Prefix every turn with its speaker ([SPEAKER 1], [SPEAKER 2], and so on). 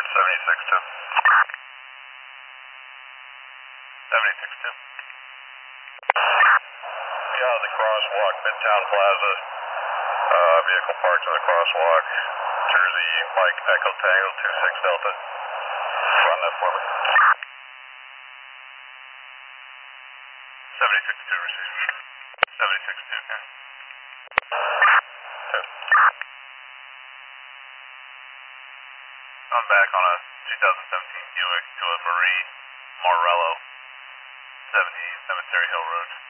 [SPEAKER 1] 76-2. 76-2. Yeah, the crosswalk, Midtown Plaza. Vehicle parked in the crosswalk. Jersey, Mike, Echo Tango, 26 Delta. Run that for me. 76-2 receive. 76-2, okay. 2. I'm back on a 2017 Buick to a Marie Morello, 70 Cemetery Hill Road.